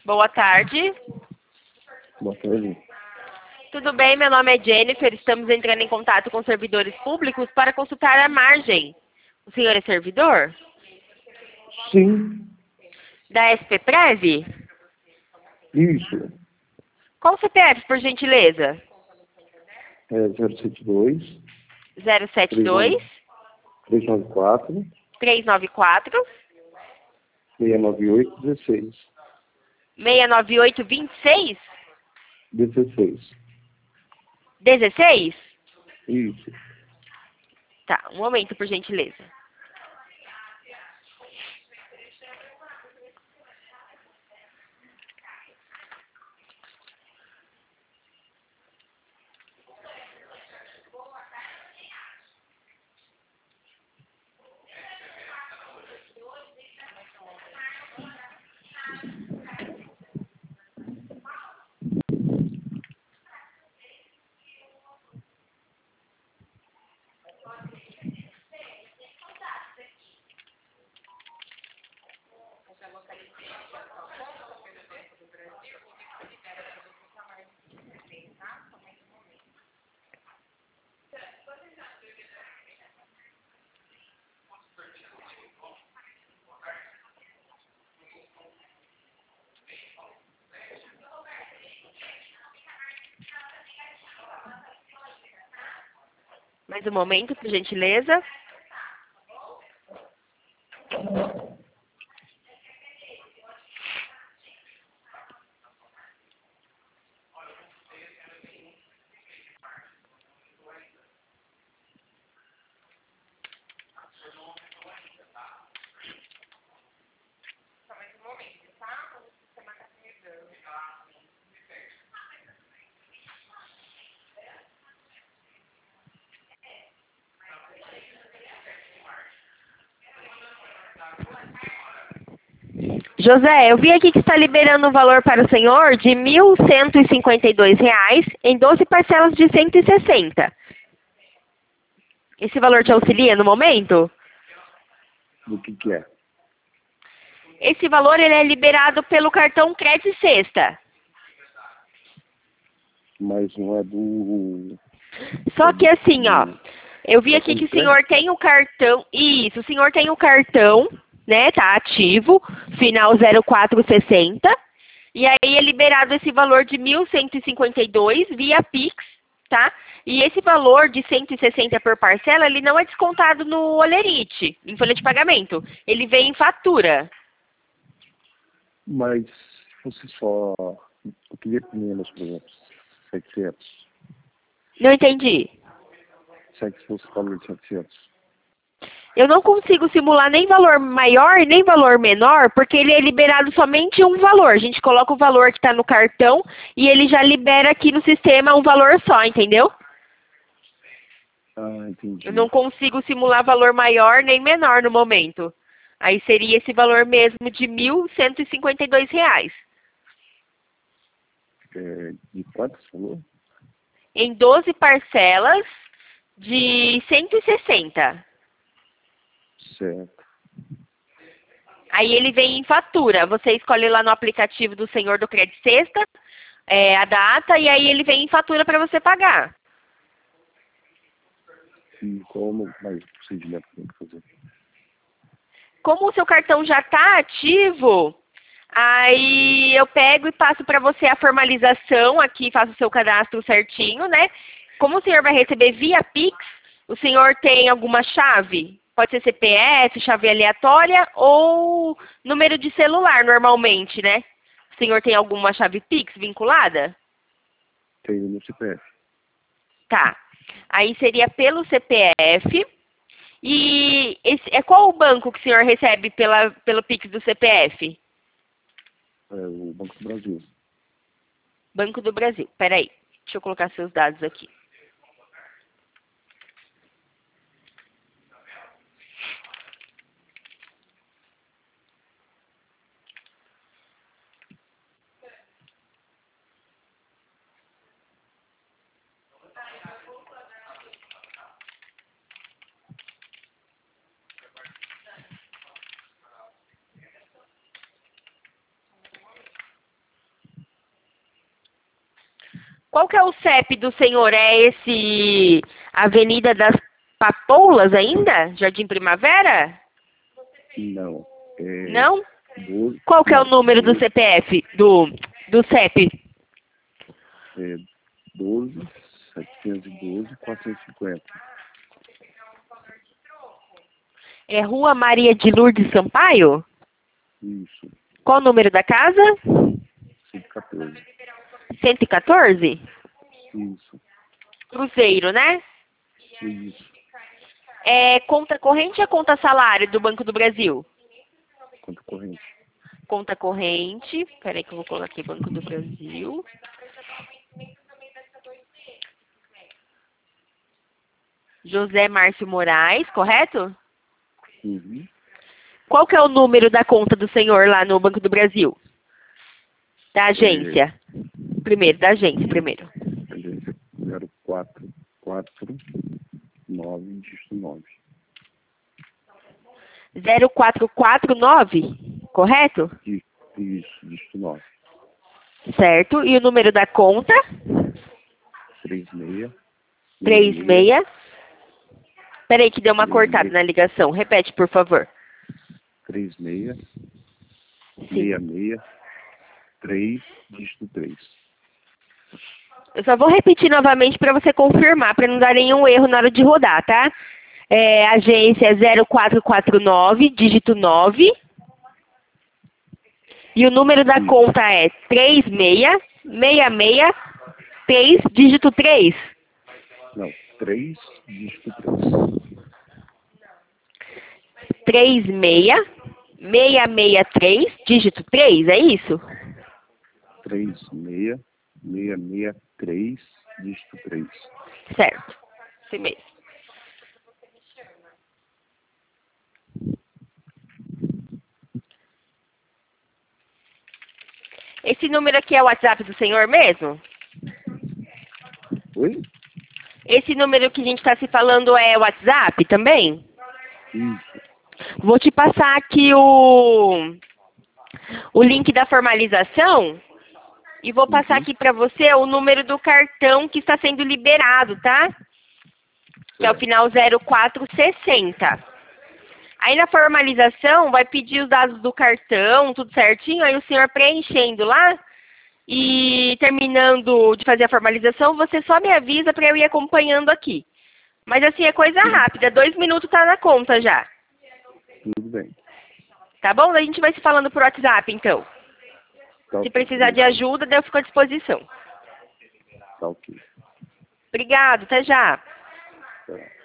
Boa tarde. Boa tarde. Tudo bem? Meu nome é Jennifer. Estamos entrando em contato com servidores públicos para consultar a margem. O senhor é servidor? Sim, Da SPPrev? isso. Qual o CPF, por gentileza? É 072 072 394 394 698 16. 698 26 16. 16? Isso. Tá, um momento, por gentileza. Mais um momento, por gentileza. José, eu vi aqui que está liberando um valor para o senhor de R$ 1.152 em 12 parcelas de 160. Esse valor te auxilia no momento? Do que é? Esse valor ele é liberado pelo cartão Crédito Sexta. Mas não é do... Só que assim, ó, eu vi aqui Cartão que de o senhor tem o cartão, isso, o senhor tem o cartão, né, tá ativo, final 0460, e aí é liberado esse valor de 1.152 via Pix, tá? E esse valor de 160 por parcela, ele não é descontado no Olerite, em folha de pagamento, ele vem em fatura. Mas se fosse só... Eu queria menos, por exemplo, 700. Não entendi. Se fosse valor de 700. Eu não consigo simular nem valor maior, nem valor menor, porque ele é liberado somente um valor. A gente coloca o valor que está no cartão e ele já libera aqui no sistema um valor só, entendeu? Ah, entendi. Eu não consigo simular valor maior nem menor no momento. Aí seria esse valor mesmo de R$ 1.152. De quanto você falou? Em 12 parcelas de 160. Certo. Aí ele vem em fatura. Você escolhe lá no aplicativo do Senhor do Crédito Sexta, a data, e aí ele vem em fatura para você pagar. E como mais procedimento tem que fazer? Como o seu cartão já está ativo, aí eu pego e passo para você a formalização aqui, faço o seu cadastro certinho, né? Como o senhor vai receber via Pix, o senhor tem alguma chave? Pode ser CPF, chave aleatória ou número de celular, normalmente, né? O senhor tem alguma chave Pix vinculada? Tenho no CPF. Tá. Aí seria pelo CPF. E qual o banco que o senhor recebe pelo Pix do CPF? É o Banco do Brasil. Banco do Brasil. Peraí, deixa eu colocar seus dados aqui. Qual que é o CEP do senhor? É esse Avenida das Papoulas ainda? Jardim Primavera? Não. É Não? 12, Qual que é o não, número do 12, CPF? Do CEP? é 12, 712, 450. É Rua Maria de Lourdes Sampaio? Isso, Qual o número da casa? 114. 114? Isso, Cruzeiro, né? isso. É conta corrente ou conta salário do Banco do Brasil? Conta corrente. Conta corrente. Peraí que eu vou colocar aqui Banco do Brasil. José Márcio Moraes, correto? Uhum. Qual que é o número da conta do senhor lá no Banco do Brasil? Da agência. Primeiro, da agência, primeiro. Agência 0449, dígito 9. 0449, correto? Isso, dígito 9. Certo. E o número da conta? 36, 36. Peraí que deu uma 36, cortada na ligação. Repete, por favor. 36, Sim. 66, 3, dígito 3. Eu só vou repetir novamente para você confirmar, para não dar nenhum erro na hora de rodar, tá? Agência 0449, dígito 9. E o número da Isso. conta é 36663, dígito 3. Não, 3, dígito 3. 36663, dígito 3, é isso? 36663, dígito 3. Certo. Esse mesmo. Esse número aqui é o WhatsApp do senhor mesmo? Oi? Esse número que a gente está se falando é o WhatsApp também? Isso. Vou te passar aqui o link da formalização e vou passar aqui para você o número do cartão que está sendo liberado, tá? Que é o final 0460. Aí na formalização vai pedir os dados do cartão, tudo certinho, aí o senhor preenchendo lá e terminando de fazer a formalização, você só me avisa para eu ir acompanhando aqui. Mas assim, é coisa rápida, 2 minutos tá na conta já. Tudo bem. Tá bom? A gente vai se falando por WhatsApp, então. Tá Se ok. precisar de ajuda, daí eu fico à disposição. Tá ok. Obrigado, até já. Tá.